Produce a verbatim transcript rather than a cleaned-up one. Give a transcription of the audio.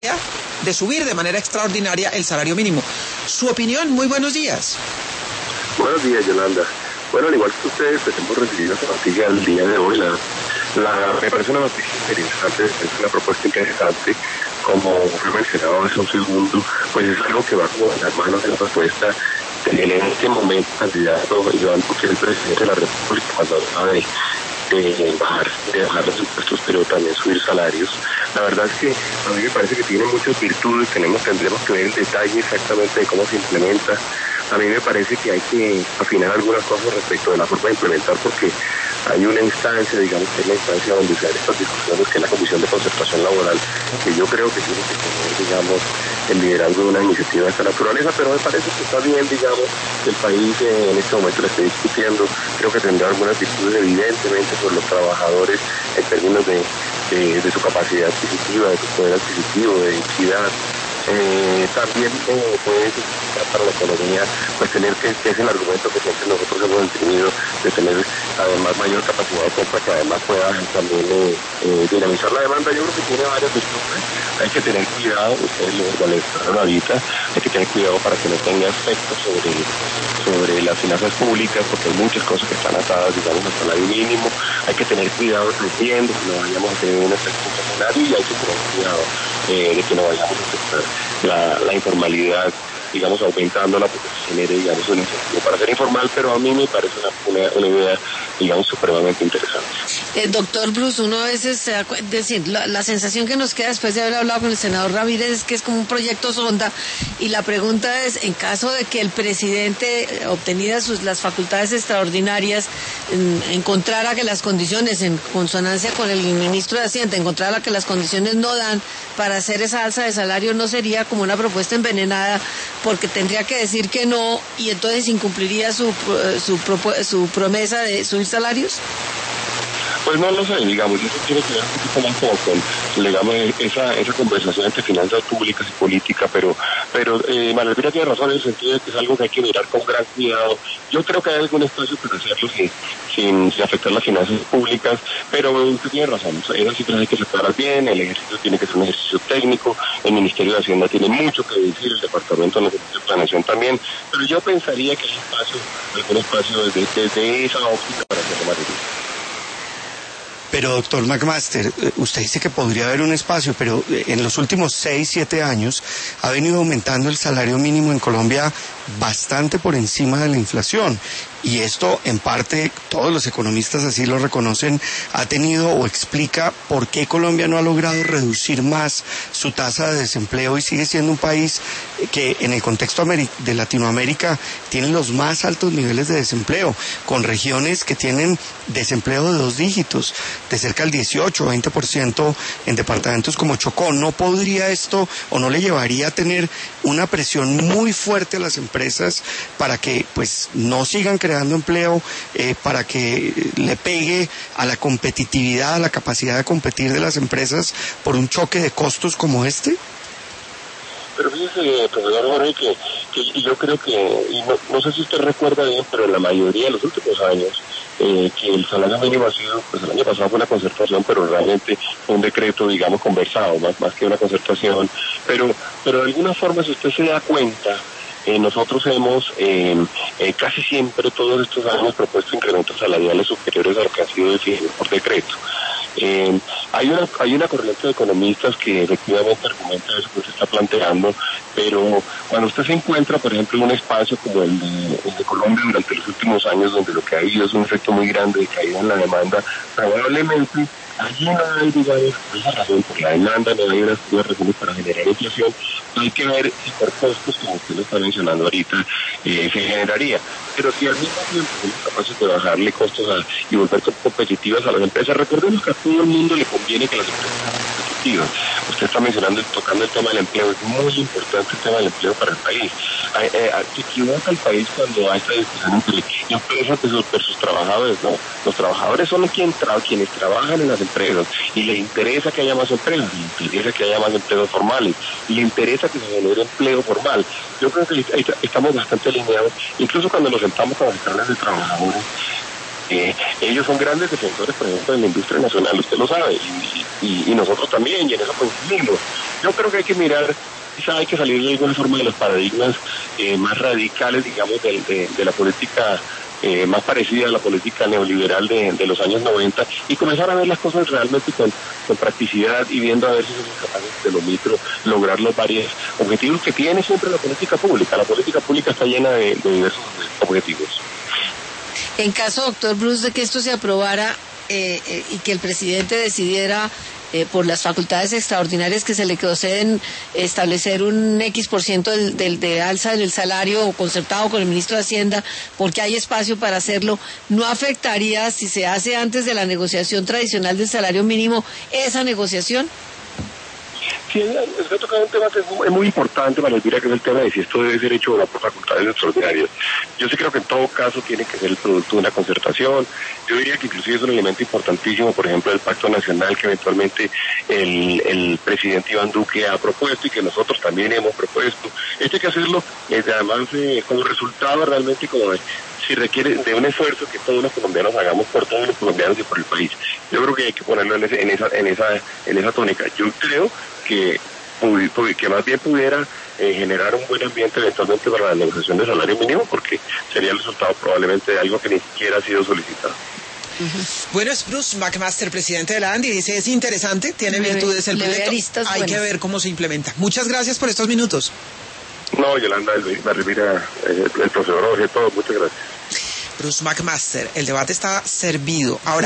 de subir de manera extraordinaria el salario mínimo. Su opinión, muy buenos días. Buenos días, Yolanda. Bueno, al igual que ustedes, pues hemos recibido esta noticia el día de hoy. La, la, me parece una noticia interesante, es una propuesta interesante. Como fue mencionado hace un segundo, pues es algo que va como en las manos de la propuesta en este momento candidato Iván Duque, el presidente de la República, cuando habla de de bajar, de bajar los impuestos, pero también subir salarios. La verdad es que a mí me parece que tiene muchas virtudes, tenemos, tendremos que ver el detalle exactamente de cómo se implementa. A mí me parece que hay que afinar algunas cosas respecto de la forma de implementar, porque hay una instancia, digamos, que es la instancia donde se dan estas discusiones, que es la Comisión de Concertación Laboral, que yo creo que tiene que tener, digamos, el liderazgo de una iniciativa de esta naturaleza, pero me parece que está bien, digamos, que el país eh, en este momento lo esté discutiendo. Creo que tendrá algunas virtudes, evidentemente, por los trabajadores en términos de, de, de su capacidad adquisitiva, de su poder adquisitivo, de equidad. Eh, también eh, puede significar para la economía pues tener que, que es el argumento que siempre nosotros hemos tenido de tener además mayor capacidad de compra, que además pueda también eh, eh, dinamizar la demanda. Yo creo que tiene varias virtudes. Hay que tener cuidado, ustedes lo organizaron ahorita, hay que tener cuidado para que no tenga efectos sobre, sobre las finanzas públicas, porque hay muchas cosas que están atadas, digamos, al salario mínimo. Hay que tener cuidado creciendo, que no vayamos a tener un efecto secundario, y hay que tener cuidado eh, de que no vayamos a afectar La, la informalidad, digamos, aumentándola, porque se genere, digamos, un incentivo para ser informal, pero a mí me parece una, una, una idea, digamos, supremamente interesante. Eh, doctor Bruce, uno a veces se da cuenta, es decir, la, la sensación que nos queda después de haber hablado con el senador Ramírez es que es como un proyecto sonda, y la pregunta es, en caso de que el presidente, obtenidas sus, las facultades extraordinarias, en, encontrara que las condiciones, en consonancia con el ministro de Hacienda, encontrara que las condiciones no dan para hacer esa alza de salario, ¿no sería como una propuesta envenenada? Porque tendría que decir que no, y entonces incumpliría su, su, su promesa de subir salarios. Pues no lo sé, digamos, eso tiene que ver un poquito más como con, digamos, esa, esa conversación entre finanzas públicas y política, pero, pero eh, María Elvira tiene razón en el sentido de que es algo que hay que mirar con gran cuidado. Yo creo que hay algún espacio para hacerlo sin, sin, sin afectar las finanzas públicas, pero usted tiene razón, esas cifras hay que separar bien, el ejercicio tiene que ser un ejercicio técnico, el Ministerio de Hacienda tiene mucho que decir, el Departamento de Planeación también, pero yo pensaría que hay espacio, algún espacio desde, desde esa óptica para hacerlo más difícil. Pero, doctor McMaster, usted dice que podría haber un espacio, pero en los últimos seis, siete años ha venido aumentando el salario mínimo en Colombia bastante por encima de la inflación. Y esto, en parte, todos los economistas así lo reconocen, ha tenido o explica por qué Colombia no ha logrado reducir más su tasa de desempleo y sigue siendo un país que en el contexto de Latinoamérica tiene los más altos niveles de desempleo, con regiones que tienen desempleo de dos dígitos, de cerca del dieciocho o veinte por ciento en departamentos como Chocó. ¿No podría esto o no le llevaría a tener una presión muy fuerte a las empresas para que pues no sigan creando empleo, eh, para que le pegue a la competitividad, a la capacidad de competir de las empresas por un choque de costos como este? Pero fíjese, profesor Jorge, que, que yo creo que, y no, no sé si usted recuerda bien, pero en la mayoría de los últimos años, eh, que el salario mínimo ha sido, pues el año pasado fue una concertación, pero realmente fue un decreto, digamos, conversado, más, más que una concertación, pero, pero de alguna forma, si usted se da cuenta, Eh, nosotros hemos eh, eh, casi siempre todos estos años propuesto incrementos salariales superiores a lo que ha sido definido por decreto. Eh, hay una hay una corriente de economistas que efectivamente argumenta eso que se está planteando, pero cuando usted se encuentra, por ejemplo, en un espacio como el de, el de Colombia durante los últimos años, donde lo que ha habido es un efecto muy grande de caída en la demanda, probablemente allí no hay, digamos, esa razón por la demanda, no hay unas, unas razones para generar inflación. Hay que ver si por costos, como usted lo está mencionando ahorita, eh, se generaría. Pero si al mismo tiempo somos capaces de bajarle costos a, y volver competitivas a las empresas, recordemos que a todo el mundo le conviene que las empresas sean competitivas. Usted está mencionando, tocando el tema del empleo, es muy importante el tema del empleo para el país. Eh, eh, se equivoca el país cuando hay esta discusión entre empresas versus, versus trabajadores, ¿no? Los trabajadores son quien tra quienes trabajan en las empresas y les interesa que haya más empresas, les interesa que haya más empleos formales, y les interesa que se genere empleo formal. Yo creo que estamos bastante alineados, incluso cuando nos sentamos con las centrales de trabajadores. Eh, ellos son grandes defensores, por ejemplo, de la industria nacional, usted lo sabe, y, y, y nosotros también, y en eso coincidimos. Yo creo que hay que mirar, quizá hay que salir de alguna forma de los paradigmas eh, más radicales, digamos, de, de, de la política eh, más parecida a la política neoliberal de, de los años noventa, y comenzar a ver las cosas realmente con, con practicidad y viendo a ver si somos capaces de lo micro lograr los varios objetivos que tiene siempre la política pública. La política pública está llena de, de diversos objetivos. En caso, doctor Bruce, de que esto se aprobara eh, eh, y que el presidente decidiera eh, por las facultades extraordinarias que se le conceden establecer un X por ciento del, del, de alza del salario concertado con el ministro de Hacienda, porque hay espacio para hacerlo, ¿no afectaría, si se hace antes de la negociación tradicional del salario mínimo, esa negociación? Sí, usted ha tocado un tema que es muy, es muy importante, María Elvira, que es el tema de si esto debe ser hecho por facultades extraordinarias. Yo sí creo que en todo caso tiene que ser el producto de una concertación. Yo diría que inclusive es un elemento importantísimo, por ejemplo, el Pacto Nacional que eventualmente el, el presidente Iván Duque ha propuesto y que nosotros también hemos propuesto. Esto hay que hacerlo, eh, además, eh, como resultado realmente como de, si requiere de un esfuerzo que todos los colombianos hagamos por todos los colombianos y por el país. Yo creo que hay que ponerlo en, ese, en esa en esa en esa tónica. Yo creo que que más bien pudiera eh, generar un buen ambiente eventualmente para la negociación de salario mínimo, porque sería el resultado probablemente de algo que ni siquiera ha sido solicitado. Uh-huh. Bueno, es Bruce McMaster, presidente de la ANDI, dice, es interesante, tiene le virtudes el proyecto, hay buenas. que ver cómo se implementa. Muchas gracias por estos minutos. No, Yolanda, María Elvira, el, el profesor Jorge, todo, muchas gracias. Bruce McMaster, el debate está servido. Ahora